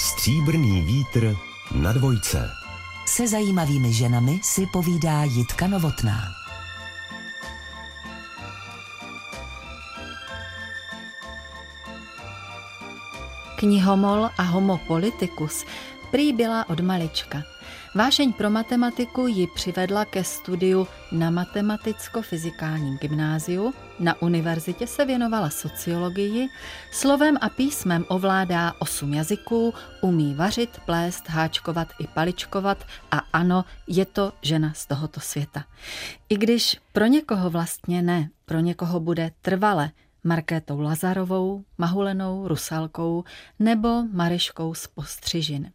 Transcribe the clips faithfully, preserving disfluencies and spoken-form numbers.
Stříbrný vítr na dvojce. Se zajímavými ženami si povídá Jitka Novotná. Knihomol a homo politicus prý byla od malička. Vášeň pro matematiku ji přivedla ke studiu na matematicko-fyzikálním gymnáziu, na univerzitě se věnovala sociologii, slovem a písmem ovládá osm jazyků, umí vařit, plést, háčkovat i paličkovat a ano, je to žena z tohoto světa. I když pro někoho vlastně ne, pro někoho bude trvale Markétou Lazarovou, Mahulenou Rusalkou nebo Maryškou z Postřižin.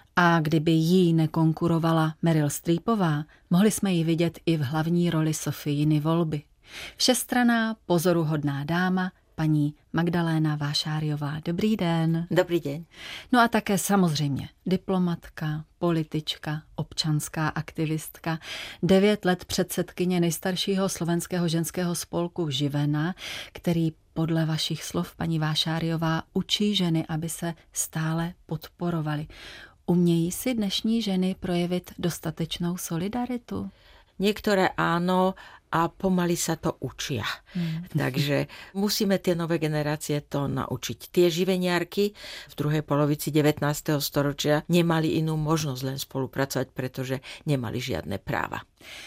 A kdyby jí nekonkurovala Meryl Streepová, mohli jsme ji vidět i v hlavní roli Sofijiny volby. Všestranná, pozoruhodná dáma, paní Magdaléna Vášáriová. Dobrý den. Dobrý den. No a také samozřejmě diplomatka, politička, občanská aktivistka, devět let předsedkyně nejstaršího slovenského ženského spolku Živena, který podle vašich slov, paní Vášáriová, učí ženy, aby se stále podporovaly. Umějí si dnešní ženy projevit dostatečnou solidaritu? Niektoré áno a pomaly sa to učia. Mm. Takže musíme tie nové generácie to naučiť. Tie živeniarky v druhej polovici devätnásteho storočia nemali inú možnosť len spolupracovať, pretože nemali žiadne práva.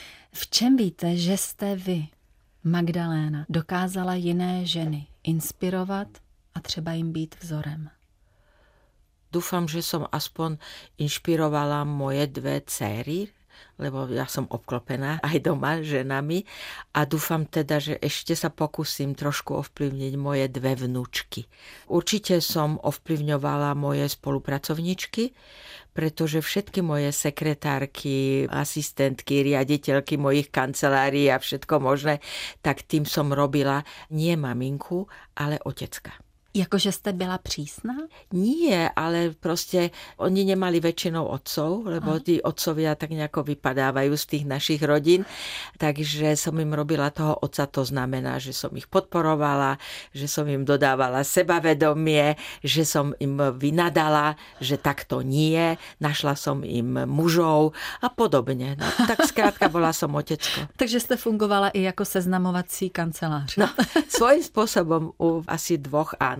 V čem víte, že jste vy, Magdaléna, dokázala jiné ženy inspirovat a třeba jim být vzorem? Dúfam, že som aspoň inšpirovala moje dve dcéry, lebo ja som obklopená aj doma ženami a dúfam teda, že ešte sa pokúsim trošku ovplyvniť moje dve vnúčky. Určite som ovplyvňovala moje spolupracovničky, pretože všetky moje sekretárky, asistentky, riaditeľky mojich kancelárií a všetko možné, tak tým som robila nie maminku, ale otecka. Jakože jste byla přísná? Nie, ale proste oni nemali väčšinou otcov, lebo Aha. tí otcovia tak nejako vypadávajú z tých našich rodín, takže som im robila toho otca, to znamená, že som ich podporovala, že som im dodávala sebavedomie, že som im vynadala, že takto nie, našla som im mužov a podobne. No, tak skrátka bola som otecko. Takže ste fungovala i ako seznamovací kancelář. No, svojím spôsobom u asi dvoch áno.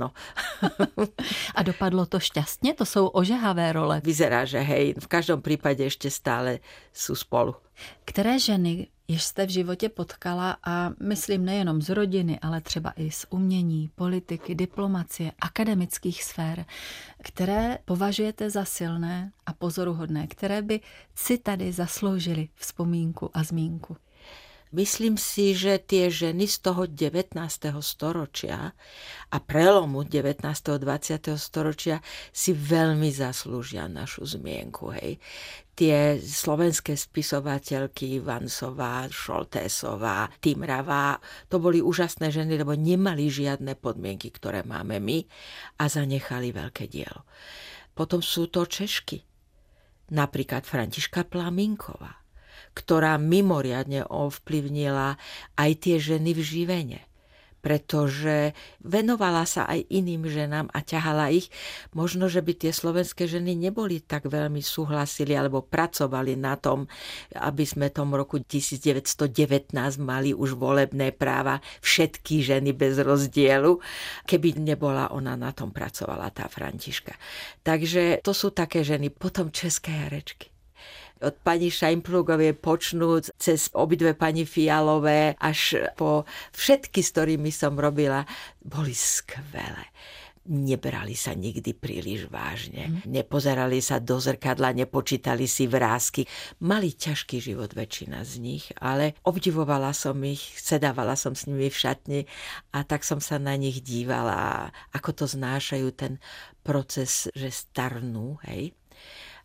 A dopadlo to šťastne? To sú ožehavé role. Vyzerá, že hej, v každom prípade ešte stále sú spolu. Které ženy, jež jste v životě potkala, a myslím nejenom z rodiny, ale třeba i z umění, politiky, diplomacie, akademických sfér, které považujete za silné a pozoruhodné, které by si tady zasloužily vzpomínku a zmínku? Myslím si, že tie ženy z toho devätnásteho storočia a prelomu devätnásteho a dvadsiateho storočia si veľmi zaslúžia našu zmienku. Hej. Tie slovenské spisovateľky Vansová, Šoltésová, Timravá, to boli úžasné ženy, lebo nemali žiadne podmienky, ktoré máme my a zanechali veľké dielo. Potom sú to Češky, napríklad Františka Plaminková, ktorá mimoriadne ovplyvnila aj tie ženy v Živene, pretože venovala sa aj iným ženám a ťahala ich. Možno, že by tie slovenské ženy neboli tak veľmi súhlasili alebo pracovali na tom, aby sme tom roku devätnásťstodevätnásť mali už volebné práva, všetky ženy bez rozdielu, keby nebola ona na tom pracovala, tá Františka. Takže to sú také ženy. Potom české herečky. Od pani Šajnplugovej počnúc cez obidve pani Fialové až po všetky, s ktorými som robila, boli skvelé. Nebrali sa nikdy príliš vážne. Nepozerali sa do zrkadla, nepočítali si vrásky. Mali ťažký život väčšina z nich, ale obdivovala som ich, sedávala som s nimi v šatni a tak som sa na nich dívala, ako to znášajú ten proces, že starnú, hej.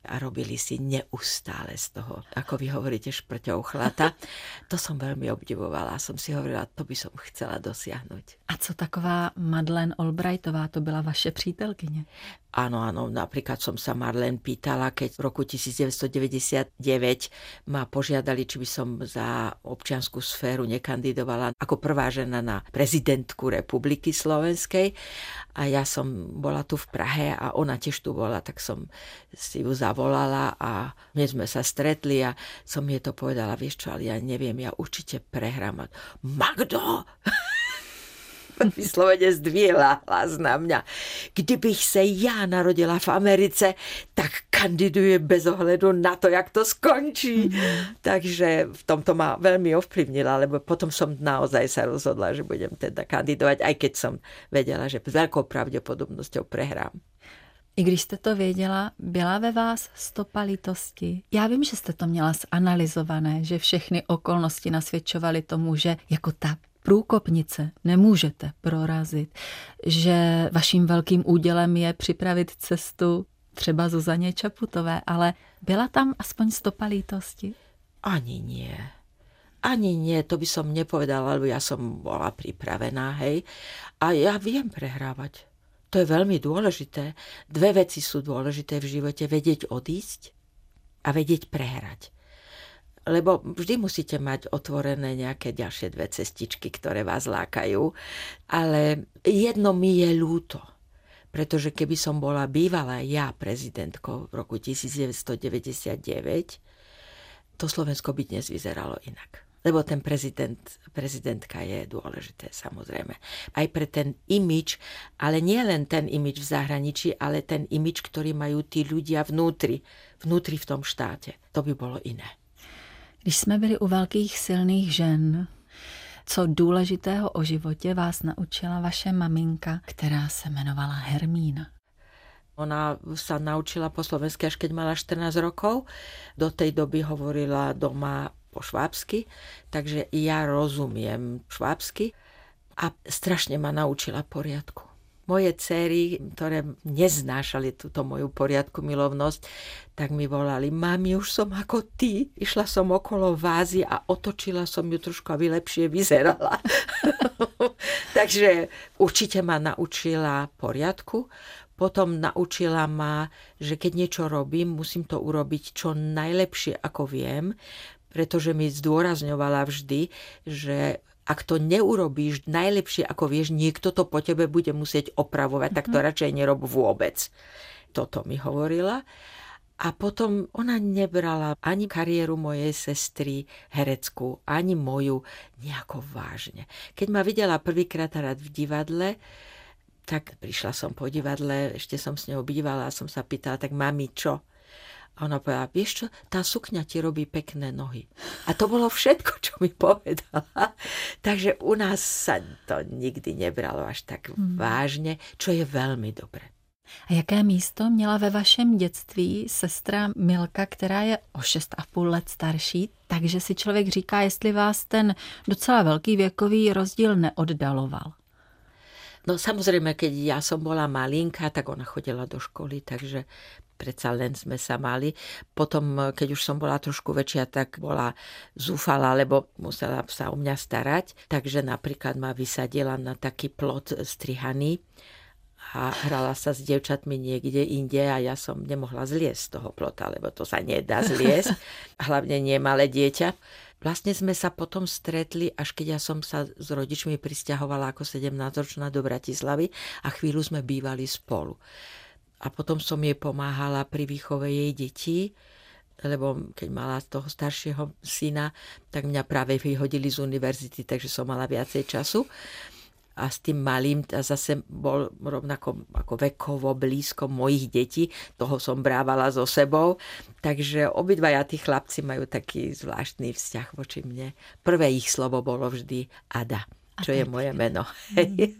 a robili si neustále z toho, ako vy hovoríte, šprťou chlata. To som veľmi obdivovala a som si hovorila, to by som chcela dosiahnuť. A co taková Madeleine Albrightová, to byla vaše přítelkyně? Áno, áno, napríklad som sa Marlene pýtala, keď v roku devätnásťstodeväťdesiatdeväť ma požiadali, či by som za občiansku sféru nekandidovala ako prvá žena na prezidentku Republiky Slovenskej. A ja som bola tu v Prahe a ona tiež tu bola, tak som si ju zavolala a hneď sme sa stretli a som jej to povedala, vieš čo, ale ja neviem, ja určite prehrám. Magdo! Vyslovene zdvihla hlas na mňa. Kdybych se já narodila v Americe, tak kandiduje bez ohledu na to, jak to skončí. Mm. Takže v tomto ma veľmi ovplyvnila, lebo potom som naozaj sa rozhodla, že budem teda kandidovať, aj keď som vedela, že s veľkou pravdepodobnosťou prehrám. I když jste to věděla, byla ve vás stopa lítosti. Já vím, že jste to měla zanalyzované, že všechny okolnosti nasvědčovaly tomu, že jako ta průkopnice nemůžete prorazit, že vaším velkým údělem je připravit cestu třeba Zuzaně Čaputové, ale byla tam aspoň stopa lítosti? Ani nie. Ani nie, to by som nepovedala, lebo ja som bola pripravená, hej. A ja viem prehrávať. To je veľmi dôležité. Dve veci sú dôležité v živote. Vedieť odísť a vedieť prehrať. Lebo vždy musíte mať otvorené nejaké ďalšie dve cestičky, ktoré vás lákajú. Ale jedno mi je ľúto. Pretože keby som bola bývalá ja prezidentkou v roku devätnásťstodeväťdesiatdeväť, to Slovensko by dnes vyzeralo inak. Lebo ten prezident, prezidentka je dôležité, samozrejme. Aj pre ten imidž, ale nie len ten imidž v zahraničí, ale ten imidž, ktorý majú tí ľudia vnútri, vnútri v tom štáte. To by bolo iné. Když jsme byli u velkých silných žen, co důležitého o životě vás naučila vaše maminka, která se jmenovala Hermína? Ona sa naučila po slovensky, až keď mala štrnásť rokov. Do tej doby hovorila doma po švábsky, takže ja rozumiem švábsky a strašne ma naučila poriadku. Moje dcery, ktoré neznášali túto moju poriadku milovnosť, tak mi volali, mami, už som ako ty. Išla som okolo vázy a otočila som ju trošku, aby lepšie vyzerala. Takže určite ma naučila poriadku. Potom naučila ma, že keď niečo robím, musím to urobiť čo najlepšie, ako viem, pretože mi zdôrazňovala vždy, že ak to neurobíš najlepšie, ako vieš, niekto to po tebe bude musieť opravovať, mm-hmm. tak to radšej nerob vôbec. Toto mi hovorila. A potom ona nebrala ani kariéru mojej sestry hereckú, ani moju nejako vážne. Keď ma videla prvýkrát rád v divadle, tak prišla som po divadle, ešte som s ňou bývala a som sa pýtala, tak mami, čo? A ona povedala, vieš čo, tá sukňa ti robí pekné nohy. A to bolo všetko, čo mi povedala. Takže u nás sa to nikdy nebralo až tak hmm. vážne, čo je veľmi dobré. A jaké místo měla ve vašem dětství sestra Milka, která je o šest a půl let starší, takže si člověk říká, jestli vás ten docela velký věkový rozdíl neoddaloval? No samozrejme, keď ja som bola malinka, tak ona chodila do školy, takže predsa len sme sa mali. Potom, keď už som bola trošku väčšia, tak bola zúfala, lebo musela sa o mňa starať. Takže napríklad ma vysadila na taký plot strihaný a hrala sa s dievčatmi niekde inde a ja som nemohla zliesť z toho plota, lebo to sa nedá zliesť. Hlavne nie malé dieťa. Vlastne sme sa potom stretli, až keď ja som sa s rodičmi prisťahovala ako sedemnásťročná do Bratislavy a chvíľu sme bývali spolu. A potom som jej pomáhala pri výchove jej detí, lebo keď mala toho staršieho syna, tak mňa práve vyhodili z univerzity, takže som mala viacej času. A s tým malým zase bol rovnako ako vekovo blízko mojich detí, toho som brávala so sebou. Takže obidvaja tí chlapci majú taký zvláštny vzťah voči mne. Prvé ich slovo bolo vždy Ada, čo je moje meno. Hmm.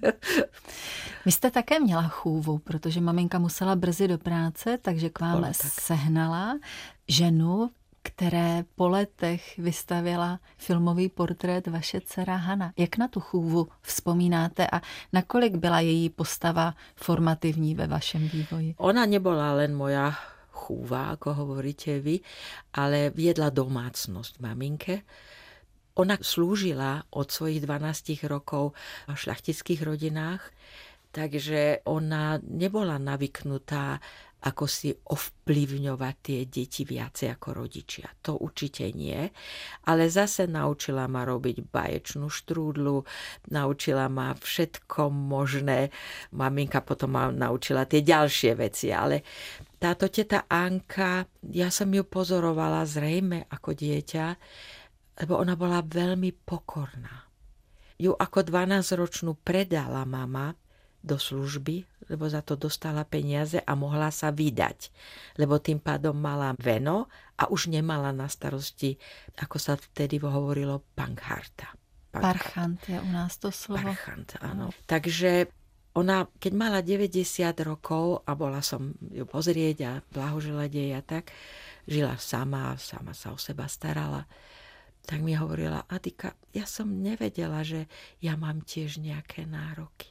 Vy jste také měla chůvu, protože maminka musela brzy do práce, takže k vám sehnala ženu, které po letech vystavila filmový portrét vaše dcera Hana. Jak na tu chůvu vzpomínáte a nakolik byla její postava formativní ve vašem vývoji? Ona nebola len moja chúva, ako hovoríte vy, ale viedla domácnosť maminke. Ona slúžila od svojich dvanástich rokov v šľachtických rodinách, takže ona nebola navyknutá ako si ovplyvňovať tie deti viacej ako rodičia. To určite nie, ale zase naučila ma robiť baječnú štrúdlu, naučila ma všetko možné. Maminka potom ma naučila tie ďalšie veci, ale táto teta Anka, ja som ju pozorovala zrejme ako dieťa, lebo ona bola veľmi pokorná. Ju ako dvanásťročnú predala mama do služby, lebo za to dostala peniaze a mohla sa vydať. Lebo tým pádom mala veno a už nemala na starosti, ako sa vtedy hovorilo, pankharta. Parchant je u nás to slovo. Parchant, áno. Takže ona, keď mala deväťdesiat rokov a bola som ju pozrieť a blahoželať jej a tak, žila sama, sama sa o seba starala, tak mi hovorila: Adika, ja som nevedela, že ja mám tiež nejaké nároky.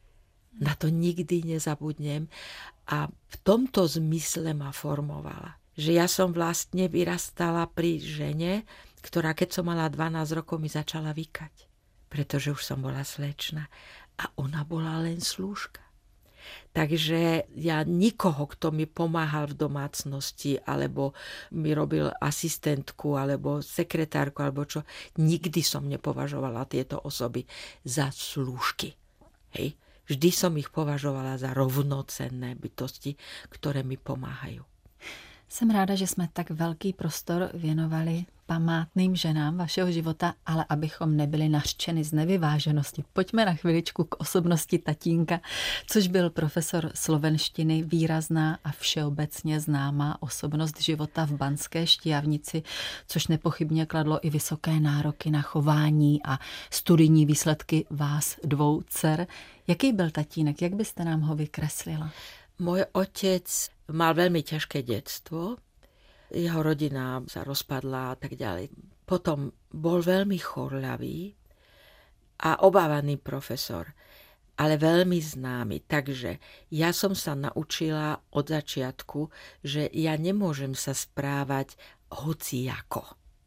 Na to nikdy nezabudnem a v tomto zmysle ma formovala. Že ja som vlastne vyrastala pri žene, ktorá keď som mala dvanásť rokov mi začala vykať, pretože už som bola slečna a ona bola len slúžka. Takže ja nikoho, kto mi pomáhal v domácnosti alebo mi robil asistentku alebo sekretárku alebo čo, nikdy som nepovažovala tieto osoby za slúžky. Hej? Vždy som ich považovala za rovnocenné bytosti, ktoré mi pomáhajú. Jsem ráda, že jsme tak velký prostor věnovali památným ženám vašeho života, ale abychom nebyli nařčeni z nevyváženosti. Pojďme na chviličku k osobnosti tatínka, což byl profesor slovenštiny, výrazná a všeobecně známá osobnost života v Banské Štiavnici, což nepochybně kladlo i vysoké nároky na chování a studijní výsledky vás dvou dcer. Jaký byl tatínek? Jak byste nám ho vykreslila? Môj otec mal veľmi ťažké detstvo. Jeho rodina sa rozpadla a tak ďalej. Potom bol veľmi chorľavý a obávaný profesor, ale veľmi známy. Takže ja som sa naučila od začiatku, že ja nemôžem sa správať hociako.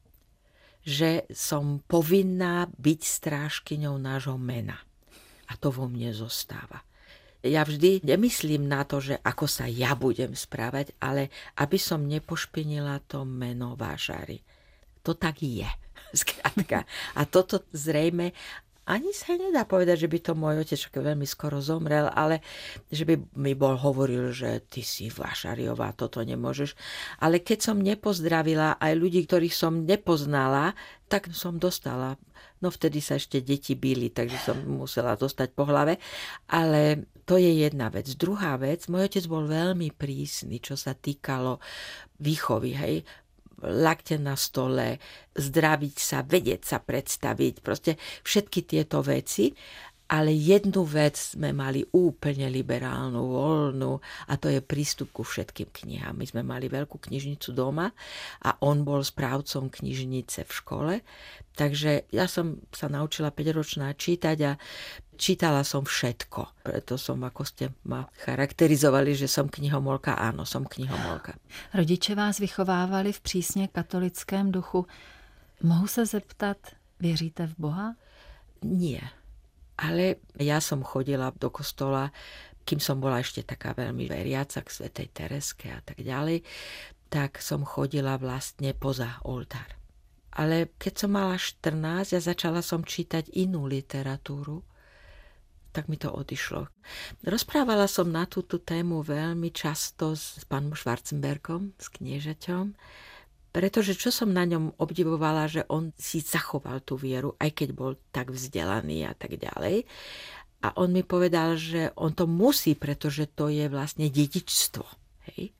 Že som povinná byť strážkyňou nášho mena. A to vo mne zostáva. Ja vždy nemyslím na to, že ako sa ja budem správať, ale aby som nepošpinila to meno Vážary. To tak je, skrátka. A toto zrejme ani sa nedá povedať, že by to môj otec veľmi skoro zomrel, ale že by mi bol hovoril, že ty si Vášariová, toto nemôžeš. Ale keď som nepozdravila aj ľudí, ktorých som nepoznala, tak som dostala. No vtedy sa ešte deti bili, takže som musela dostať po hlave. Ale to je jedna vec. Druhá vec, môj otec bol veľmi prísny, čo sa týkalo výchovy, hej. Lakte na stole, zdraviť sa, vedieť sa predstaviť, proste všetky tieto veci. Ale jednu vec sme mali úplne liberálnu, voľnú a to je prístup ku všetkým knihám. My sme mali veľkú knižnicu doma a on bol správcom knižnice v škole. Takže ja som sa naučila päťročná čítať a čítala som všetko. Preto som, ako ste ma charakterizovali, že som knihomolka. Áno, som knihomolka. Rodiče vás vychovávali v přísně katolickém duchu. Mohu se zeptat, věříte v Boha? Nie. Ale ja som chodila do kostola, kým som bola ešte taká veľmi veriaca k svätej Tereske a tak ďalej, tak som chodila vlastne poza oltár. Ale keď som mala štrnásť a začala som čítať inú literatúru, tak mi to odišlo. Rozprávala som na túto tému veľmi často s pánom Schwarzenbergom, s kniežaťom, pretože čo som na ňom obdivovala, že on si zachoval tú vieru, aj keď bol tak vzdelaný a tak ďalej. A on mi povedal, že on to musí, pretože to je vlastne dedičstvo. Hej?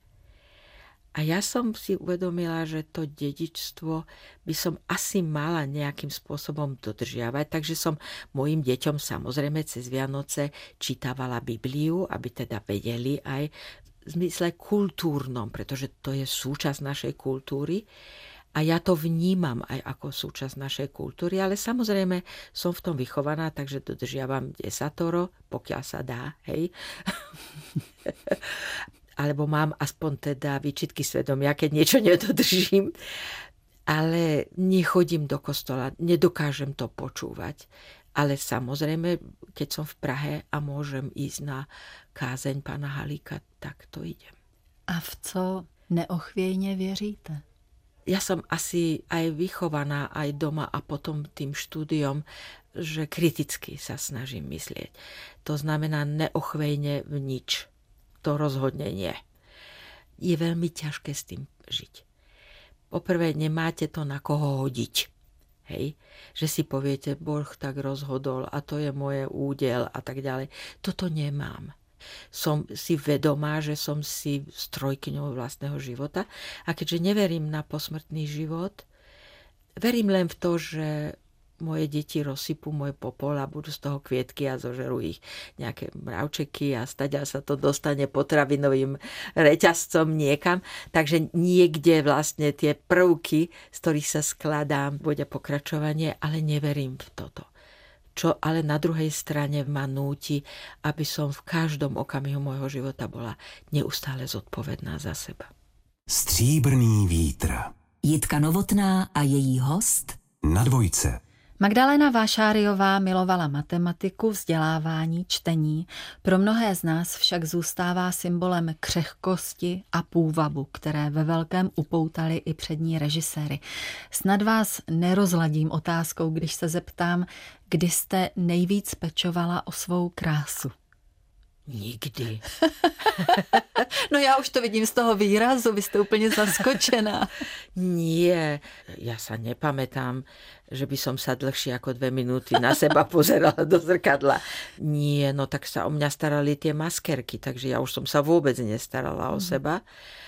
A ja som si uvedomila, že to dedičstvo by som asi mala nejakým spôsobom dodržiavať, takže som mojim deťom samozrejme cez Vianoce čítavala Bibliu, aby teda vedeli aj v zmysle kultúrnom, pretože to je súčasť našej kultúry a ja to vnímam aj ako súčasť našej kultúry, ale samozrejme som v tom vychovaná, takže dodržiavam desatoro, pokiaľ sa dá, hej. alebo mám aspoň teda výčitky svedomia, keď niečo nedodržím. Ale nechodím do kostola, nedokážem to počúvať. Ale samozrejme, keď som v Prahe a môžem ísť na kázeň pána Halíka, tak to idem. A v co neochvějně věříte? Ja som asi aj vychovaná aj doma a potom tým štúdiom, že kriticky sa snažím myslieť. To znamená neochvejne v nič. To rozhodne nie. Je veľmi ťažké s tým žiť. Poprvé, nemáte to na koho hodiť. Hej? Že si poviete, Boh tak rozhodol a to je moje údel a tak ďalej. Toto nemám. Som si vedomá, že som si strojkyňou vlastného života a keďže neverím na posmrtný život, verím len v to, že moje deti rozsypú môj popol a budú z toho kvietky a zožerú ich nejaké mravčeky a staďa sa to dostane potravinovým reťazcom niekam. Takže niekde vlastne tie prvky, z ktorých sa skladám, bude pokračovanie, ale neverím v toto. Čo ale na druhej strane ma núti, aby som v každom okamihu môjho života bola neustále zodpovedná za seba. Stříbrný vítr. Jitka Novotná a její host Na dvojce. Magdalena Vášáriová milovala matematiku, vzdělávání, čtení. Pro mnohé z nás však zůstává symbolem křehkosti a půvabu, které ve velkém upoutali i přední režiséry. Snad vás nerozladím otázkou, když se zeptám, kdy jste nejvíc pečovala o svou krásu. Nikdy. No já už to vidím z toho výrazu, vy jste úplně zaskočená. Nie, ja sa nepamätám, že by som sa dlhšie ako dve minúty na seba pozerala do zrkadla. Nie, no tak sa o mňa starali tie maskerky, takže ja už som sa vôbec nestarala o seba.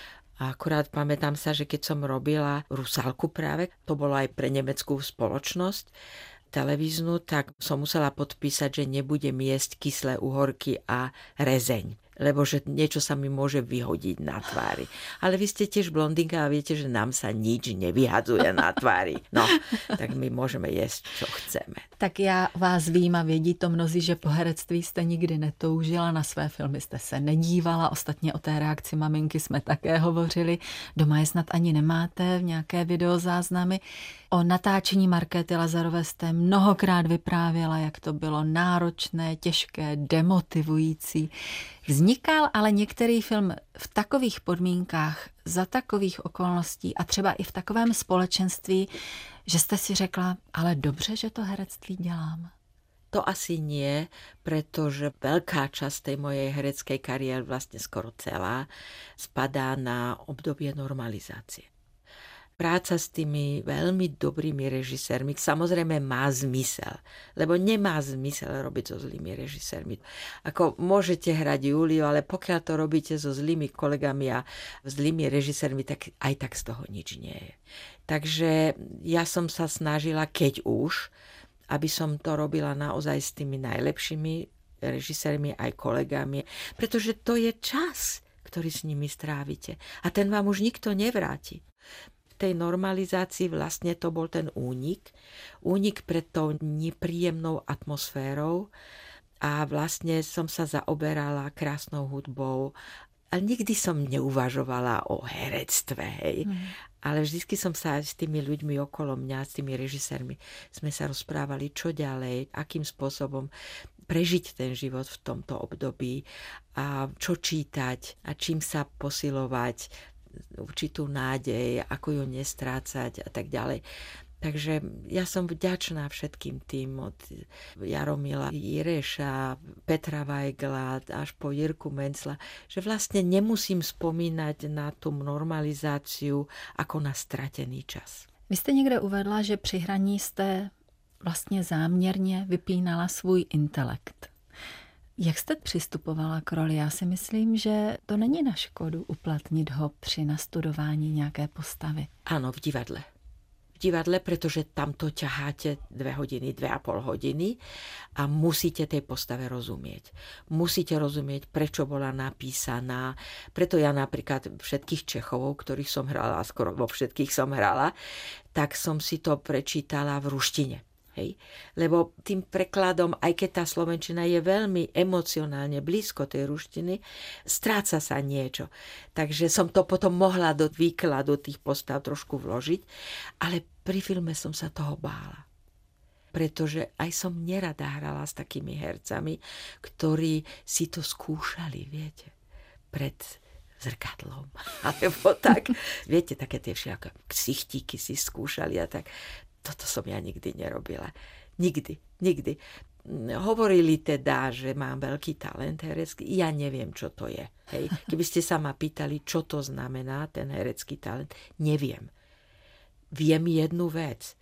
A akurát pamätám sa, že keď som robila Rusálku práve, to bolo aj pre nemeckú spoločnosť, televíznu, tak som musela podpísať, že nebudem jesť kyslé uhorky a rezeň, lebo že niečo sa mi môže vyhodiť na tvári. Ale vy ste tiež blondinka a viete, že nám sa nič nevyhadzuje na tvári. No, tak my môžeme jesť, čo chceme. Tak já vás vím a vědí to mnozí, že po herectví jste nikdy netoužila, na své filmy jste se nedívala, ostatně o té reakci maminky jsme také hovořili, doma je snad ani nemáte v nějaké videozáznamy. O natáčení Markéty Lazarové jste mnohokrát vyprávěla, jak to bylo náročné, těžké, demotivující. Vznikal ale některý film v takových podmínkách, za takových okolností a třeba i v takovém společenství, že jste si řekla, ale dobře, že to herectví dělám. To asi nie, pretože veľká časť tej mojej hereckej kariéry, vlastne skoro celá, spadá na obdobie normalizácie. Práca s tými veľmi dobrými režisérmi samozrejme má zmysel, lebo nemá zmysel robiť so zlými režisérmi. Ako môžete hrať Júliu, ale pokiaľ to robíte so zlými kolegami a zlými režisérmi, tak aj tak z toho nič nie je. Takže ja som sa snažila, keď už, aby som to robila naozaj s tými najlepšími režisérmi aj kolegami, pretože to je čas, ktorý s nimi strávite a ten vám už nikto nevráti. Tej normalizácii vlastne to bol ten únik. Únik pred tou nepríjemnou atmosférou a vlastne som sa zaoberala krásnou hudbou. A nikdy som neuvažovala o herectve, hej. Mm. Ale vždycky som sa s tými ľuďmi okolo mňa, s tými režisérmi, sme sa rozprávali, čo ďalej, akým spôsobom prežiť ten život v tomto období a čo čítať a čím sa posilovať, určitú nádej, ako ju nestrácať a tak ďalej. Takže ja som vďačná všetkým tým od Jaromila Jireša, Petra Weigla až po Jirku Mencla, že vlastne nemusím spomínať na tú normalizáciu ako na stratený čas. Vy jste někde uvedla, že při hraní jste vlastně záměrně vypínala svůj intelekt. Jak jste přistupovala k roli? Já si myslím, že to není na škodu uplatnit ho při nastudování nějaké postavy. Áno, v divadle. V divadle, pretože tam to ťaháte dve hodiny, dve a pol hodiny a musíte tej postave rozumieť. Musíte rozumieť, prečo bola napísaná. Preto ja napríklad všetkých Čechovov, ktorých som hrala, a skoro vo všetkých som hrala, tak som si to prečítala v ruštine. Hej? Lebo tým prekladom, aj keď tá slovenčina je veľmi emocionálne blízko tej ruštiny, stráca sa niečo. Takže som to potom mohla do výkladu tých postav trošku vložiť, ale pri filme som sa toho bála. Pretože aj som nerada hrala s takými hercami, ktorí si to skúšali, viete, pred zrkadlom. Alebo tak, viete, také tie všaké ksichtíky si skúšali a tak. Toto som ja nikdy nerobila. Nikdy, nikdy. Hovorili teda, že mám veľký talent herecký. Ja neviem, čo to je. Hej. Keby ste sa ma pýtali, čo to znamená, ten herecký talent, neviem. Viem jednu vec,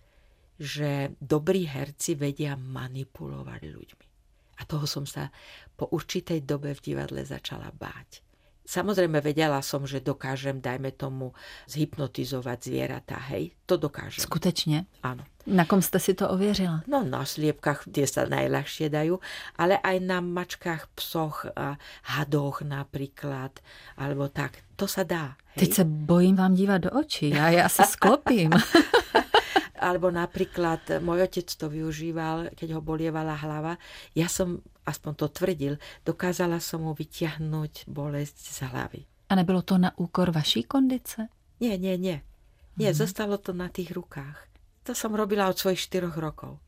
že dobrí herci vedia manipulovať ľuďmi. A toho som sa po určitej dobe v divadle začala báť. Samozrejme, vedela som, že dokážem, dajme tomu, zhypnotizovať zvieratá, hej? To dokážem. Skutečne? Áno. Na kom ste si to ověřila? No, na sliepkách, tie sa najľahšie dajú, ale aj na mačkách, psoch, a hadoch napríklad, alebo tak. To sa dá, hej? Teď se bojím vám dívat do očí, já je asi sklopím. Alebo napríklad môj otec to využíval, keď ho bolievala hlava. Ja som, aspoň to tvrdil, dokázala som mu vyťahnuť bolesť z hlavy. A nebylo to na úkor vaší kondice? Nie, nie, nie. Nie, mm. zostalo to na tých rukách. To som robila od svojich štyroch rokov.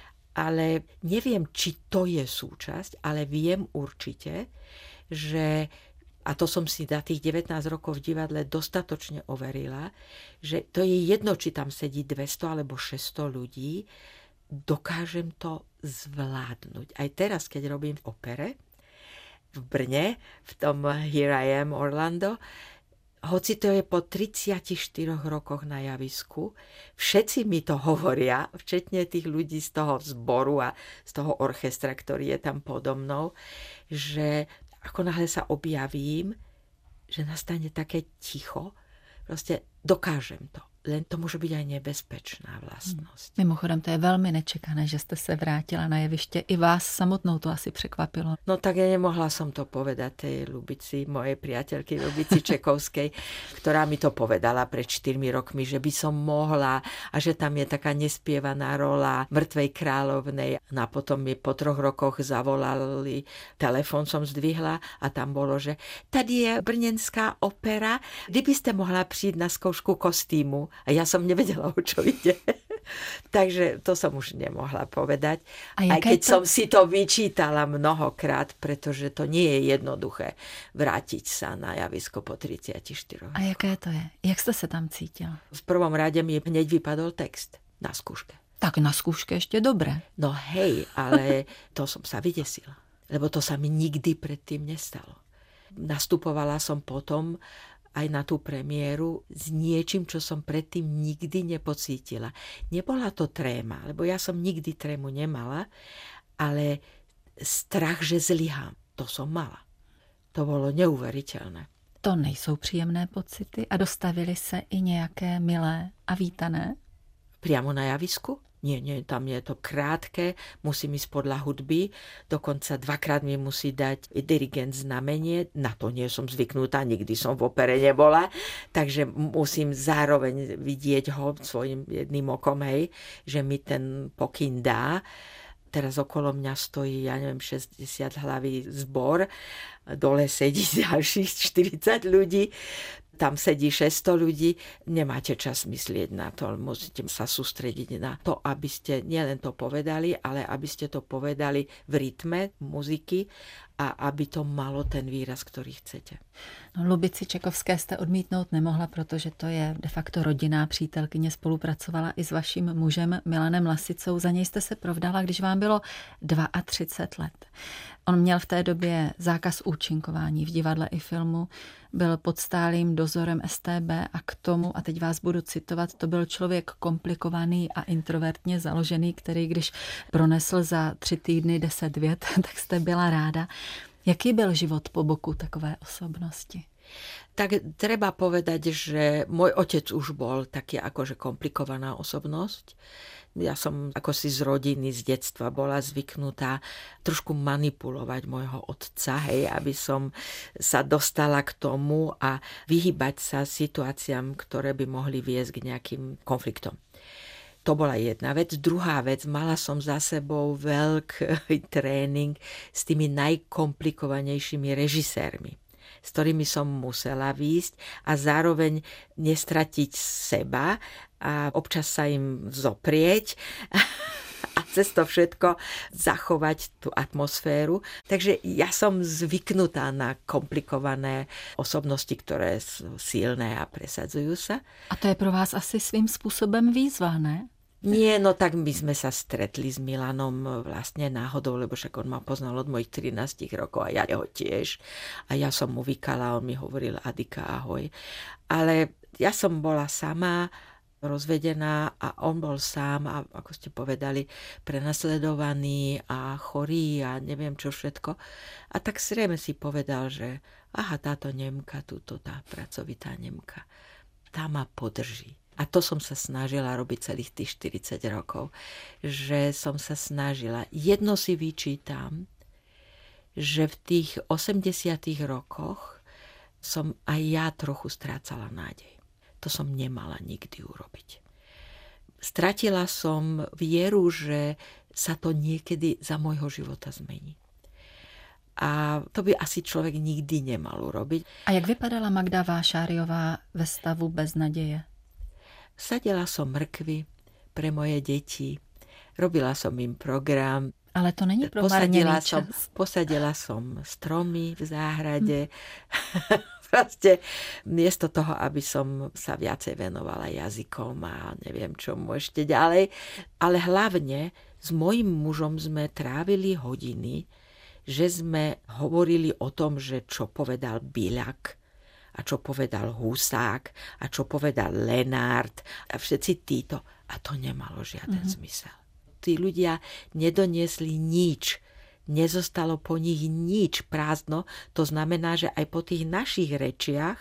Ale neviem, či to je súčasť, ale viem určite, že... A to som si na tých devätnásť rokov v divadle dostatočne overila, že to je jedno, či tam sedí dvesto alebo šesťsto ľudí, dokážem to zvládnuť. Aj teraz, keď robím v opere, v Brne, v tom Here I Am Orlando, hoci to je po tridsiatich štyroch rokoch na javisku, všetci mi to hovoria, včetne tých ľudí z toho zboru a z toho orchestra, ktorý je tam podo mnou, že ako náhle sa objavím, že nastane také ticho, proste dokážem to. Len to môže byť aj nebezpečná vlastnosť. Mimochodem, to je veľmi nečekané, že ste sa vrátila na jeviště. I vás samotnou to asi překvapilo. No tak ja nemohla som to povedať tej Lubici, mojej priateľky Lubici Čekovskej, ktorá mi to povedala pred štyrmi rokmi, že by som mohla a že tam je taká nespievaná rola mŕtvej kráľovnej. No a potom mi po troch rokoch zavolali, telefon som zdvihla a tam bolo, že tady je brnenská opera, kdyby ste mohla prísť na skúšku kostýmu. A ja som nevedela, o čo ide. Takže to som už nemohla povedať. Aj keď to... som si to vyčítala mnohokrát, pretože to nie je jednoduché vrátiť sa na javisko po tridsiatich štyroch. A jaké to je? Jak ste sa tam cítila? V prvom rade mi hneď vypadol text na skúške. Tak na skúške ešte dobre. No hej, ale to som sa vydesila. Lebo to sa mi nikdy predtým nestalo. Nastupovala som potom aj na tú premiéru s niečím, čo som predtým nikdy nepocítila. Nebola to tréma, lebo ja som nikdy trému nemala, ale strach, že zlyhám, to som mala. To bolo neuveriteľné. To nejsou příjemné pocity a dostavili se i nějaké milé a vítané? Priamo na javisku? Nie, nie, tam je to krátke, musím ísť podľa hudby, dokonca dvakrát mi musí dať dirigent znamenie, na to nie som zvyknutá, nikdy som v opere nebola, takže musím zároveň vidieť ho svojim jedným okom, hej, že mi ten pokyn dá. Teraz okolo mňa stojí, ja neviem, šesťdesiat hlavý zbor, dole sedí ďalších štyridsať ľudí, tam sedí šesťsto ľudí, nemáte čas myslieť na to, musíte sa sústrediť na to, aby ste nielen to povedali, ale aby ste to povedali v rytme muziky a aby to malo ten výraz, ktorý chcete. No, Lubici Čekovské jste odmítnout nemohla, protože to je de facto rodinná přítelkyně, spolupracovala i s vaším mužem Milanem Lasicou. Za něj jste se provdala, když vám bylo třicet dva let. On měl v té době zákaz účinkování v divadle i filmu, byl pod stálým dozorem S T B a k tomu, a teď vás budu citovat, to byl člověk komplikovaný a introvertně založený, který když pronesl za tři týdny deset vět, tak jste byla ráda. Jaký byl život po boku takové osobnosti? Tak treba povedať, že môj otec už bol taký akože komplikovaná osobnosť. Ja som ako si z rodiny, z detstva bola zvyknutá trošku manipulovať môjho otca, hej, aby som sa dostala k tomu a vyhýbať sa situáciám, ktoré by mohli viesť k nejakým konfliktom. To bola jedna vec. Druhá vec, mala som za sebou veľký tréning s tými najkomplikovanejšími režisérmi, s ktorými som musela výjsť a zároveň nestratiť seba a občas sa im zoprieť a cez to všetko zachovať tú atmosféru. Takže ja som zvyknutá na komplikované osobnosti, ktoré sú silné a presadzujú sa. A to je pro vás asi svým spôsobom výzva, ne? Nie, no tak my sme sa stretli s Milanom vlastne náhodou, lebo však on ma poznal od mojich trinástich rokov a ja ho tiež. A ja som mu vykala, on mi hovoril Adika, ahoj. Ale ja som bola sama, rozvedená a on bol sám a ako ste povedali, prenasledovaný a chorý a neviem čo všetko. A tak zrejme si povedal, že aha, táto Nemka, túto tá pracovitá Nemka, tá ma podrží. A to som sa snažila robiť celých tých štyridsať rokov. Že som sa snažila. Jedno si vyčítam, že v tých osemdesiatych rokoch som aj ja trochu strácala nádej. To som nemala nikdy urobiť. Stratila som vieru, že sa to niekedy za môjho života zmení. A to by asi človek nikdy nemal urobiť. A jak vypadala Magda Vášáriová ve stavu beznadeje? Sadila som mrkvy pre moje deti, robila som im program. Ale to není promarnený čas. Som, posadila som stromy v záhrade. Hm. Proste miesto toho, aby som sa viacej venovala jazykom a neviem čomu ešte ďalej. Ale hlavne s mojím mužom sme trávili hodiny, že sme hovorili o tom, že čo povedal Biľak, a čo povedal Husák, a čo povedal Lenart a všetci títo. A to nemalo žiaden mm-hmm. zmysel. Tí ľudia nedoniesli nič. Nezostalo po nich nič prázdno. To znamená, že aj po tých našich rečiach,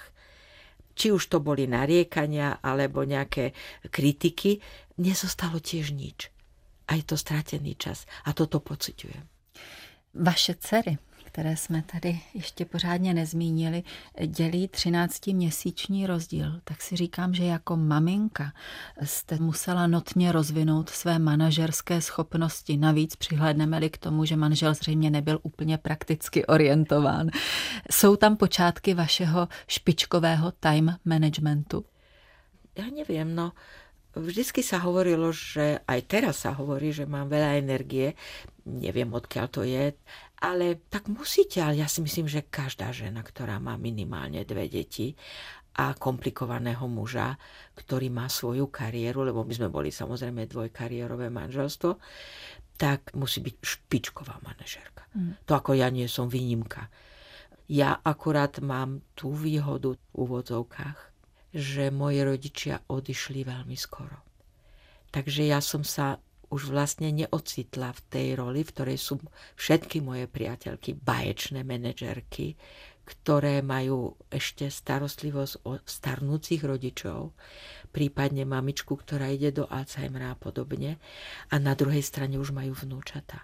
či už to boli nariekania alebo nejaké kritiky, nezostalo tiež nič. A je to stratený čas. A toto pociťujem. Vaše dcery, které jsme tady ještě pořádně nezmínili, dělí třináctiměsíční rozdíl. Tak si říkám, že jako maminka jste musela notně rozvinout své manažerské schopnosti. Navíc přihlédneme-li k tomu, že manžel zřejmě nebyl úplně prakticky orientován. Jsou tam počátky vašeho špičkového time managementu? Ja neviem, no vždycky sa hovorilo, že aj teraz sa hovorí, že mám veľa energie. Neviem, odkiaľ to je. Ale tak musíte, ale ja si myslím, že každá žena, ktorá má minimálne dve deti a komplikovaného muža, ktorý má svoju kariéru, lebo my sme boli samozrejme dvojkariérové manželstvo, tak musí byť špičková manažérka. Mm. To ako ja nie som výnimka. Ja akurát mám tú výhodu v úvodzovkách, že moji rodičia odišli veľmi skoro. Takže ja som sa už vlastne neocitla v tej roli, v ktorej sú všetky moje priateľky baječné manažerky, ktoré majú ešte starostlivosť o starnúcich rodičov, prípadne mamičku, ktorá ide do Alzheimera a podobne, a na druhej strane už majú vnúčatá.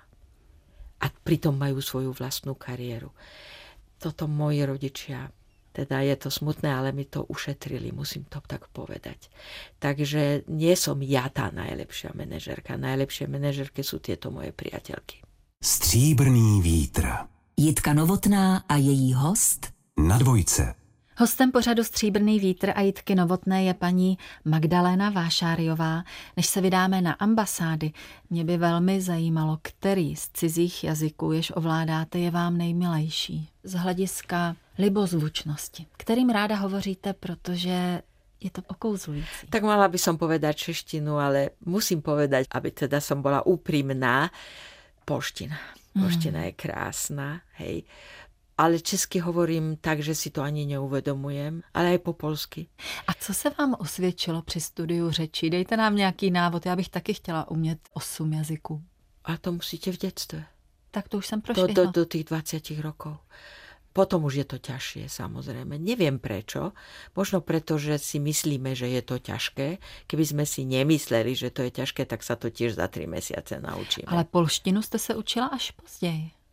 A pritom majú svoju vlastnú kariéru. Toto moji rodičia, teda je to smutné, ale mi to ušetrili, musím to tak povedať. Takže nie som ja tá najlepšia manažerka. Najlepšie manažerky sú tieto moje priateľky. Stříbrný vítr. Jitka Novotná a její host na dvojce. Hostem pořadu Stříbrný vítr a Jitky Novotné je paní Magdaléna Vášáriová. Než se vydáme na ambasády, mě by velmi zajímalo, který z cizích jazyků, jež ovládáte, je vám nejmilejší. Z hlediska libozvučnosti, kterým ráda hovoříte, protože je to okouzlující. Tak mala by som povedať češtinu, ale musím povedať, aby teda som bola úprimná, polština. Polština mm. je krásna, hej. Ale česky hovorím tak, že si to ani neuvedomujem, ale aj po polsky. A co se vám osvědčilo při studiu řečí? Dejte nám nějaký návod, já bych taky chtěla umět osm jazyků. A to musíte v detstve. Tak to už jsem prošvihla. Do, do, do tých dvadsiatich rokov. Potom už je to ťažšie, samozrejme. Neviem prečo. Možno preto, že si myslíme, že je to ťažké. Keby sme si nemysleli, že to je ťažké, tak sa to tiež za tri mesiace naučíme. Ale polštinu ste sa učila až později.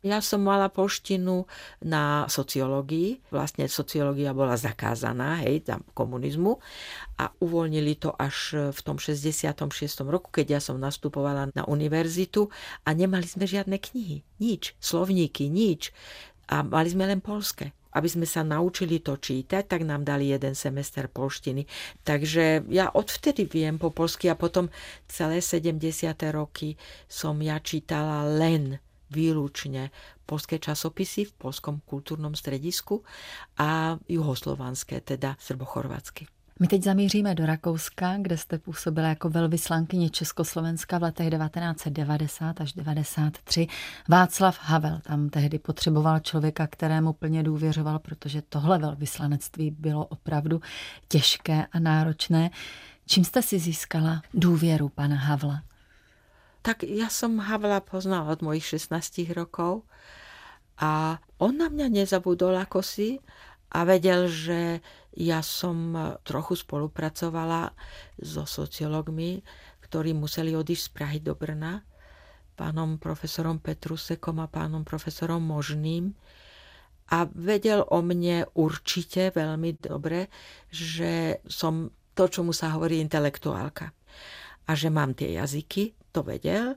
Ja som mala poštinu na sociológii. Vlastne sociológia bola zakázaná, hej, tam komunizmu. A uvoľnili to až v tom šesťdesiatom šiestom roku, keď ja som nastupovala na univerzitu a nemali sme žiadne knihy. Nič. Slovníky, nič. A mali sme len poľské. Aby sme sa naučili to čítať, tak nám dali jeden semester poľštiny. Takže ja odvtedy viem po poľsky a potom celé sedemdesiate roky som ja čítala len výlučne poľské časopisy v Poľskom kultúrnom stredisku a juhoslovanské, teda srbochorvatsky. My teď zamíříme do Rakouska, kde jste působila jako velvyslankyně Československa v letech devatenáct set devadesát až devadesát tři. Václav Havel tam tehdy potřeboval člověka, kterému plně důvěřoval, protože tohle velvyslanectví bylo opravdu těžké a náročné. Čím jste si získala důvěru pana Havla? Tak ja som Havla poznala od mojich šestnástich rokov a on na mňa nezabudol ako si a vedel, že ja som trochu spolupracovala so sociológmi, ktorí museli odísť z Prahy do Brna, pánom profesorom Petrusekom a pánom profesorom Možným. A vedel o mne určite veľmi dobre, že som to, čomu sa hovorí intelektuálka. A že mám tie jazyky, to vedel.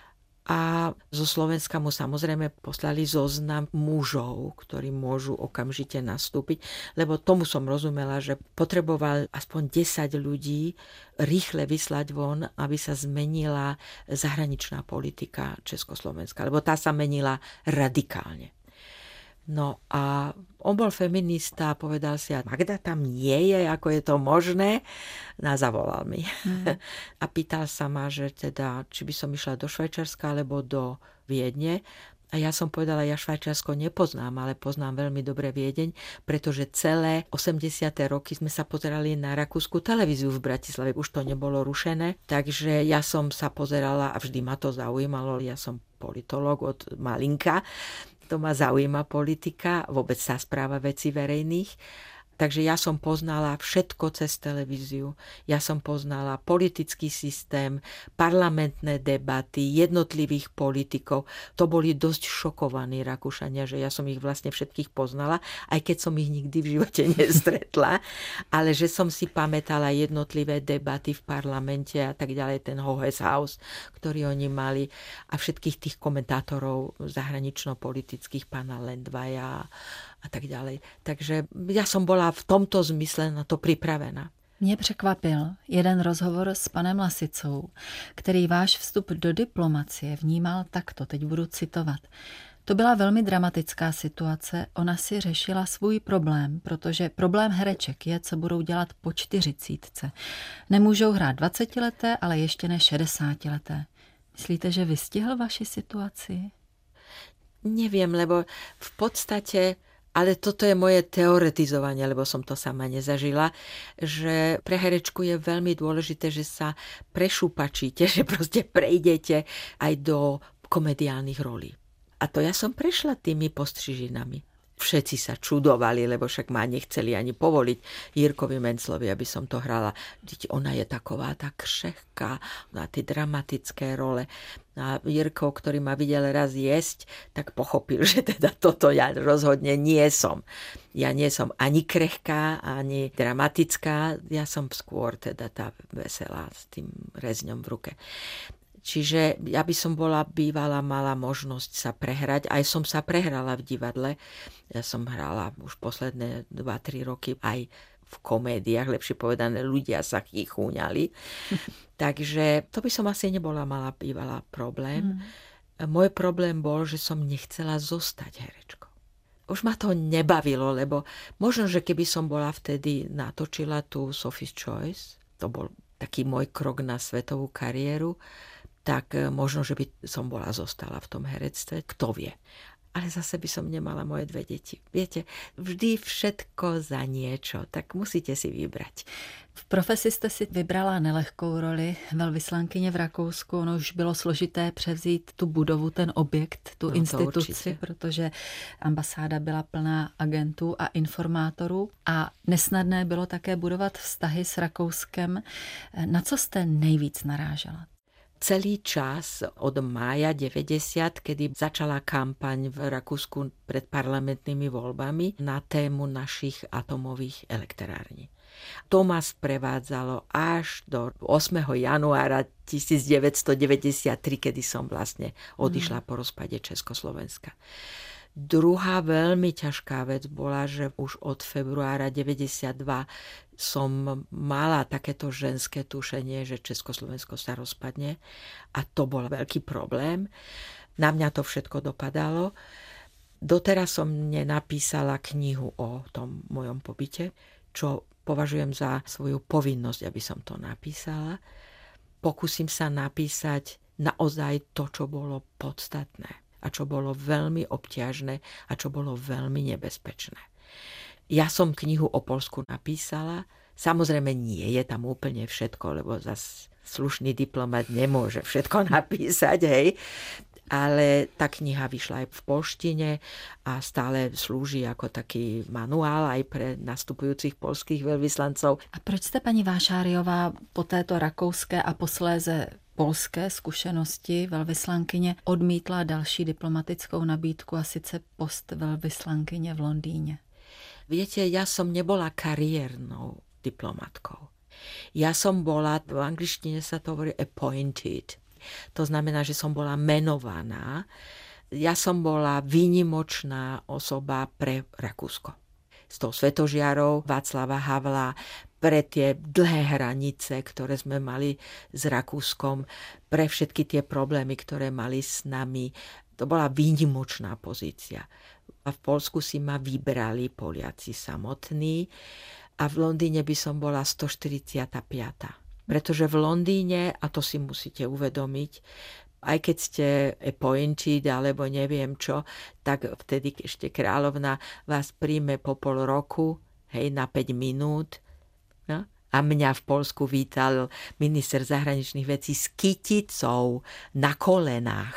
A zo Slovenska mu samozrejme poslali zoznam mužov, ktorí môžu okamžite nastúpiť, lebo tomu som rozumela, že potreboval aspoň desať ľudí rýchle vyslať von, aby sa zmenila zahraničná politika Československa, lebo tá sa menila radikálne. No a on bol feminista a povedal si, a Magda tam nie je, ako je to možné? No a zavolal mi. Mm. A pýtal sa ma, že teda, či by som išla do Švajčiarska alebo do Viedne. A ja som povedala, ja Švajčiarsko nepoznám, ale poznám veľmi dobre Viedeň, pretože celé osemdesiate roky sme sa pozerali na rakúsku televíziu v Bratislave. Už to nebolo rušené, takže ja som sa pozerala a vždy ma to zaujímalo. Ja som politológ od malinka. To ma zaujíma politika, vôbec sa správa veci verejných. Takže ja som poznala všetko cez televíziu. Ja som poznala politický systém, parlamentné debaty, jednotlivých politikov. To boli dosť šokovaní Rakúšania, že ja som ich vlastne všetkých poznala, aj keď som ich nikdy v živote nestretla, ale že som si pamätala jednotlivé debaty v parlamente a tak ďalej, ten Hohes Haus, ktorý oni mali a všetkých tých komentátorov zahranično-politických, pána Lendvaja a tak ďalej. Takže ja som bola v tomto zmysle na to připravená. Mě překvapil jeden rozhovor s panem Lasicou, který váš vstup do diplomacie vnímal takto, teď budu citovat. To byla velmi dramatická situace, ona si řešila svůj problém, protože problém hereček je, co budou dělat po čtyřicítce. Nemůžou hrát dvacetileté, ale ještě ne šedesátileté. Myslíte, že vystihl vaši situaci? Neviem, lebo v podstate... Ale toto je moje teoretizovanie, lebo som to sama nezažila, že pre herečku je veľmi dôležité, že sa prešupačíte, že proste prejdete aj do komediálnych rolí. A to ja som prešla tými postřižinami. Všetci sa čudovali, lebo však ma nechceli ani povoliť Jirkovi Menclovi, aby som to hrala. Ona je taková tá křehká na tie dramatické role. A Jirko, ktorý ma videl raz jesť, tak pochopil, že teda toto ja rozhodne nie som. Ja nie som ani krehká, ani dramatická. Ja som skôr teda tá veselá s tým rezňom v ruke. Čiže ja by som bola bývala, mala možnosť sa prehrať. Aj som sa prehrala v divadle. Ja som hrala už posledné dva tri roky aj v komédiách, lepšie povedané, ľudia sa chichúňali. Takže to by som asi nebola mala bývala problém. Mm. Môj problém bol, že som nechcela zostať herečkou. Už ma to nebavilo, lebo možno, že keby som bola vtedy natočila tú Sophie's Choice, to bol taký môj krok na svetovú kariéru, tak možno, že by som bola zostala v tom herectve, kto vie. Ale zase by som nemala moje dve deti. Viete, vždy všetko za niečo, tak musíte si vybrať. V profesi jste si vybrala nelehkou roli velvyslankyně v Rakousku. Ono už bylo složité převzít tu budovu, ten objekt, tu no, instituci, protože ambasáda byla plná agentů a informátorů a nesnadné bylo také budovat vztahy s Rakouskem. Na co jste nejvíc narážela? celý čas od mája deväťdesiat, kedy začala kampaň v Rakúsku pred parlamentnými voľbami na tému našich atomových elektrární. To ma sprevádzalo až do ôsmeho januára devätnásťstodeväťdesiattri, kedy som vlastne odišla po rozpade Československa. Druhá veľmi ťažká vec bola, že už od februára deväťdesiatdva som mala takéto ženské tušenie, že Československo sa rozpadne a to bol veľký problém. Na mňa to všetko dopadalo. Doteraz som nenapísala knihu o tom mojom pobyte, čo považujem za svoju povinnosť, aby som to napísala. Pokúsim sa napísať naozaj to, čo bolo podstatné a čo bolo veľmi obťažné a čo bolo veľmi nebezpečné. Ja som knihu o Poľsku napísala, samozrejme nie je tam úplne všetko, lebo zas slušný diplomat nemôže všetko napísať, hej, ale tá kniha vyšla aj v poľštine a stále slúži ako taký manuál aj pre nastupujúcich poľských veľvyslancov. A proč jste, paní Vášáriová, po této rakouské a posléze polské zkušenosti velvyslankyně odmítla další diplomatickou nabídku, a sice post velvyslankyně v Londýně? Viete, ja som nebola kariérnou diplomatkou. Ja som bola, v angličtine sa to hovorí appointed. To znamená, že som bola menovaná. Ja som bola výnimočná osoba pre Rakúsko. S tou svetožiarou Václava Havla, pre tie dlhé hranice, ktoré sme mali s Rakúskom, pre všetky tie problémy, ktoré mali s nami. To bola výnimočná pozícia. A v Poľsku si ma vybrali Poliaci samotní a v Londýne by som bola stoštyridsiata piata Pretože v Londýne, a to si musíte uvedomiť, aj keď ste appointed alebo neviem čo, tak vtedy ešte kráľovna vás príjme po pol roku, hej, na päť minút. No? A mňa v Poľsku vítal minister zahraničných vecí s kyticou na kolenách.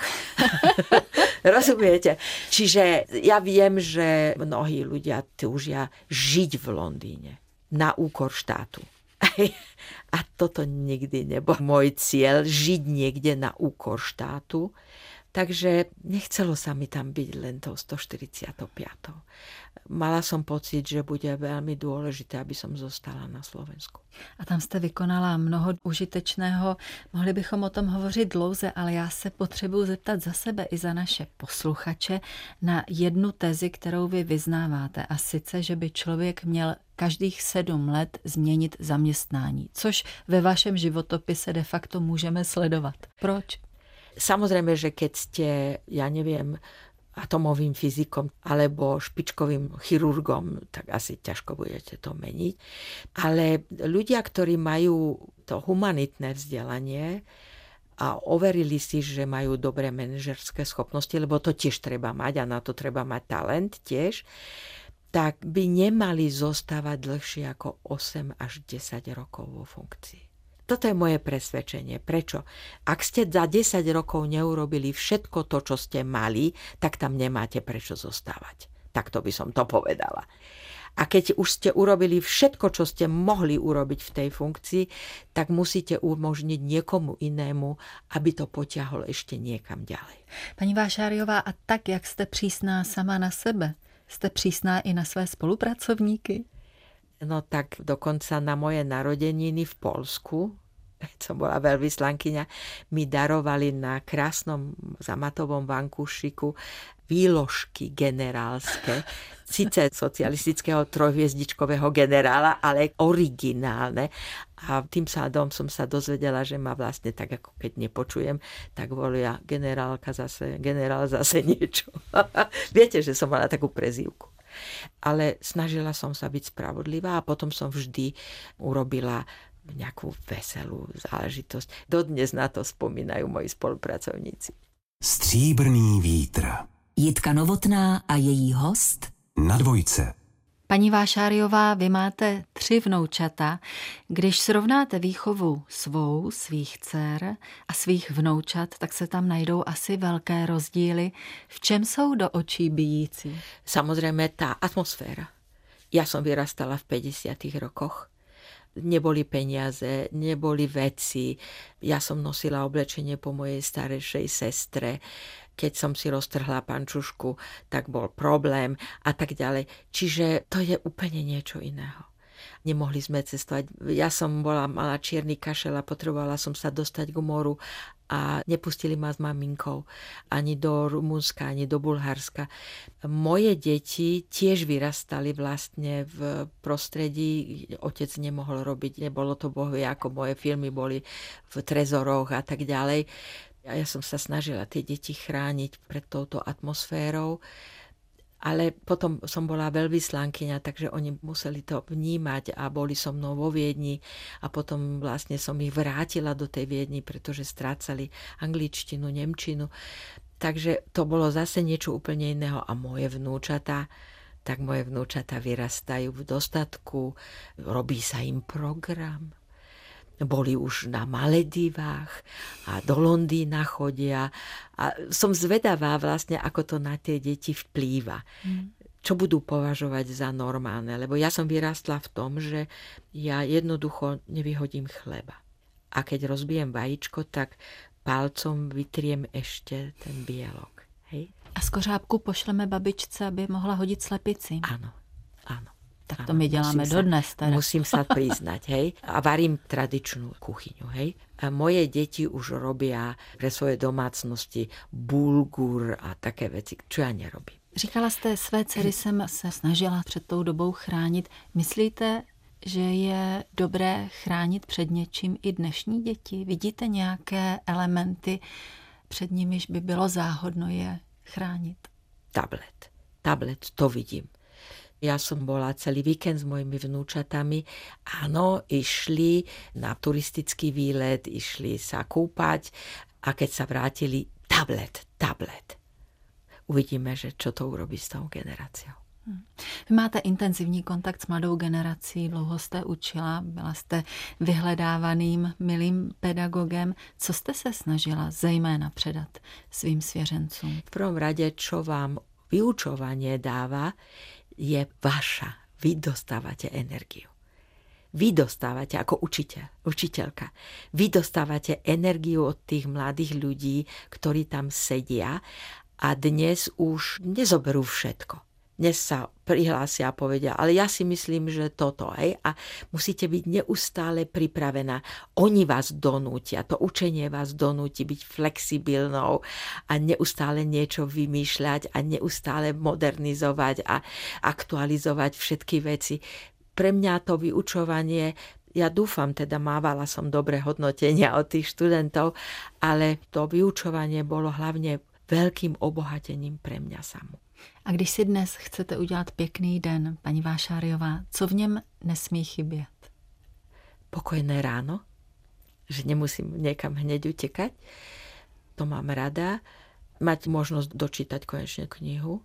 Rozumiete? Čiže ja viem, že mnohí ľudia túžia žiť v Londýne na úkor štátu. A toto nikdy nebol môj cieľ, žiť niekde na úkor štátu. Takže nechcelo sa mi tam byť len tou stoštyridsiatou piatou Mala som pocit, že bude veľmi dôležité, aby som zostala na Slovensku. A tam jste vykonala mnoho užitečného. Mohli bychom o tom hovořit dlouze, ale já se potřebuji zeptat za sebe i za naše posluchače na jednu tezi, kterou vy vyznáváte. A sice, že by člověk měl každých sedm let změnit zaměstnání, což ve vašem životopise de facto můžeme sledovat. Proč? Samozrejme, že keď ste, ja neviem, atomovým fyzikom alebo špičkovým chirurgom, tak asi ťažko budete to meniť. Ale ľudia, ktorí majú to humanitné vzdelanie a overili si, že majú dobré manažerské schopnosti, lebo to tiež treba mať a na to treba mať talent tiež, tak by nemali zostávať dlhšie ako osem až desať rokov vo funkcii. Toto je moje presvedčenie. Prečo? Ak ste za desať rokov neurobili všetko to, čo ste mali, tak tam nemáte prečo zostávať. Takto by som to povedala. A keď už ste urobili všetko, čo ste mohli urobiť v tej funkcii, tak musíte umožniť niekomu inému, aby to potiahol ešte niekam ďalej. Paní Vášáriová, a tak, jak jste přísná sama na sebe, jste přísná i na své spolupracovníky? No tak dokonca na moje narodeniny v Poľsku, keď som bola veľvyslankyňa, mi darovali na krásnom zamatovom vankúšiku výložky generálske, síce socialistického trojhviezdičkového generála, ale originálne. A tým sádom som sa dozvedela, že ma vlastne tak, ako keď nepočujem, tak volia generálka zase, generál zase niečo. Viete, že som mala takú prezývku. Ale snažila som sa byť spravodlivá a potom som vždy urobila nejakú veselú záležitosť. Dodnes na to spomínajú moji spolupracovníci. Stříbrný vítr. Jitka Novotná a její host Na dvojce. Paní Vášáriová, vy máte tři vnoučata. Když srovnáte výchovu svou, svých dcer a svých vnoučat, tak se tam najdou asi velké rozdíly. V čem jsou do očí bijící? Samozrejme tá atmosféra. Ja som vyrastala v päťdesiatych rokoch Neboli peniaze, neboli veci. Ja som nosila oblečenie po mojej starejšej sestre. Keď som si roztrhla pančušku, tak bol problém a tak ďalej. Čiže to je úplne niečo iného. Nemohli sme cestovať. Ja som bola, mala čierny kašel a potrebovala som sa dostať k moru a nepustili ma s maminkou ani do Rumunska, ani do Bulharska. Moje deti tiež vyrastali vlastne v prostredí, otec nemohol robiť, nebolo to bohvie, ako moje filmy boli v trezoroch a tak ďalej. A ja som sa snažila tie deti chrániť pred touto atmosférou. Ale potom som bola veľvyslankyňa, takže oni museli to vnímať a boli so mnou vo Viedni a potom vlastne som ich vrátila do tej Viedni, pretože strácali angličtinu, nemčinu. Takže to bolo zase niečo úplne iného a moje vnúčatá, tak moje vnúčatá vyrastajú v dostatku, robí sa im program. Boli už na Maledivách a do Londýna chodia a som zvedavá vlastne, ako to na tie deti vplýva. Mm. Čo budú považovať za normálne, lebo ja som vyrastla v tom, že ja jednoducho nevyhodím chleba. A keď rozbijem vajíčko, tak palcom vytriem ešte ten bielok. Hej? A z kořápku pošleme babičce, aby mohla hodit slepici. Áno, áno. Tak to my děláme dodnes. Teda. Musím sa priznať, hej. A varím tradičnú kuchyňu, hej. A moje deti už robia pre svoje domácnosti bulgur a také veci, čo ja nerobím. Říkala jste, své dcery jsem se snažila před tou dobou chránit. Myslíte, že je dobré chránit před něčím i dnešní děti? Vidíte nějaké elementy, před nimiž by bylo záhodno je chránit? Tablet. Tablet, to vidím. Ja som bola celý víkend s mojimi vnúčatami. Áno, išli na turistický výlet, išli sa kúpať a keď sa vrátili, tablet, tablet. Uvidíme, že čo to urobí s tou generáciou. Vy máte intenzivní kontakt s mladou generací, dlouho jste učila, byla jste vyhledávaným, milým pedagogem. Co jste se snažila zejména předat svým svěřencům? V prvom rade, čo vám vyučovanie dáva, je vaša. Vy dostávate energiu. Vy dostávate ako učiteľ, učiteľka. Vy dostávate energiu od tých mladých ľudí, ktorí tam sedia a dnes už nezoberú všetko. Dnes sa prihlásia a povedia, ale ja si myslím, že toto, hej, a musíte byť neustále pripravená. Oni vás donútia, to učenie vás donúti byť flexibilnou a neustále niečo vymýšľať a neustále modernizovať a aktualizovať všetky veci. Pre mňa to vyučovanie, ja dúfam, teda mávala som dobré hodnotenia od tých študentov, ale to vyučovanie bolo hlavne veľkým obohatením pre mňa samú. A když si dnes chcete udělat pěkný den, paní Vášáriová, co v něm nesmí chybět? Pokojné ráno, že nemusím niekam hneď utekať. To mám rada. Mať možnosť dočítať konečne knihu.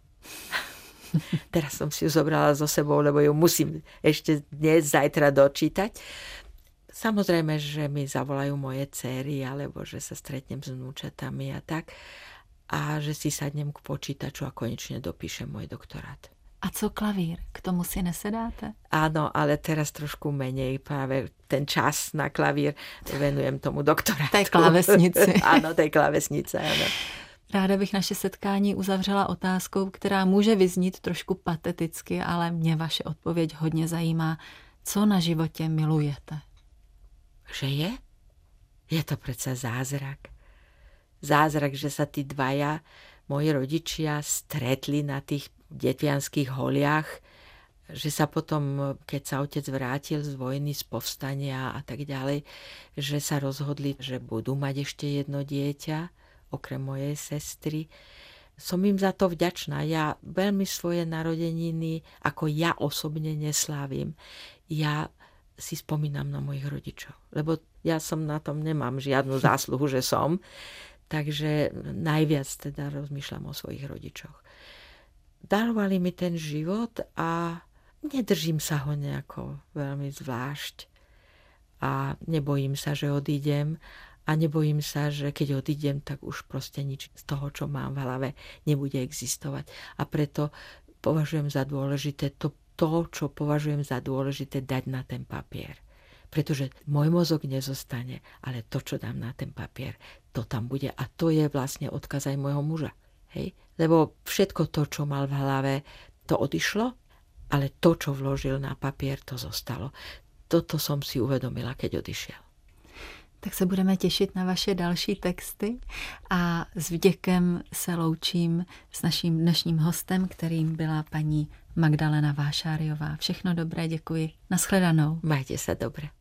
Teraz som si ju zobrala so sebou, lebo ju musím ešte dnes, zajtra dočítať. Samozrejme, že mi zavolajú moje dcéry, alebo že sa stretnem s vnúčatami a tak. A že si sadnem k počítaču a konečne dopíšem môj doktorát. A co klavír? K tomu si nesedáte? Áno, ale teraz trošku menej. Práve ten čas na klavír venujem tomu doktorátu. Tej klávesnici. Áno, tej klávesnice, áno. Ráda bych naše setkání uzavřela otázkou, která může vyznít trošku pateticky, ale mě vaše odpověď hodně zajímá. Co na životě milujete? Že je? Je to predsa zázrak. Zázrak, že sa tí dvaja, moji rodičia, stretli na tých detvianských holiach, že sa potom, keď sa otec vrátil z vojny, z povstania a tak ďalej, že sa rozhodli, že budú mať ešte jedno dieťa, okrem mojej sestry. Som im za to vďačná. Ja veľmi svoje narodeniny, ako ja osobne neslávim. Ja si spomínam na mojich rodičov, lebo ja som na tom nemám žiadnu zásluhu, že som. Takže najviac teda rozmýšľam o svojich rodičoch. Darovali mi ten život a nedržím sa ho nejako veľmi zvlášť. A nebojím sa, že odídem a nebojím sa, že keď odídem, tak už proste nič z toho, čo mám v hlave, nebude existovať. A preto považujem za dôležité to, to čo považujem za dôležité, dať na ten papier. pretože môj mozog nezostane, ale to, čo dám na ten papier, to tam bude a to je vlastne odkaz aj môjho muža. Hej? Lebo všetko to, čo mal v hlave, to odišlo, ale to, čo vložil na papier, to zostalo. Toto som si uvedomila, keď odišiel. Tak se budeme těšit na vaše další texty a s vděkem se loučím s naším dnešním hostem, kterým byla paní Magdalena Vášáriová. Všechno dobré, děkuji. Nashledanou. Majte sa dobre.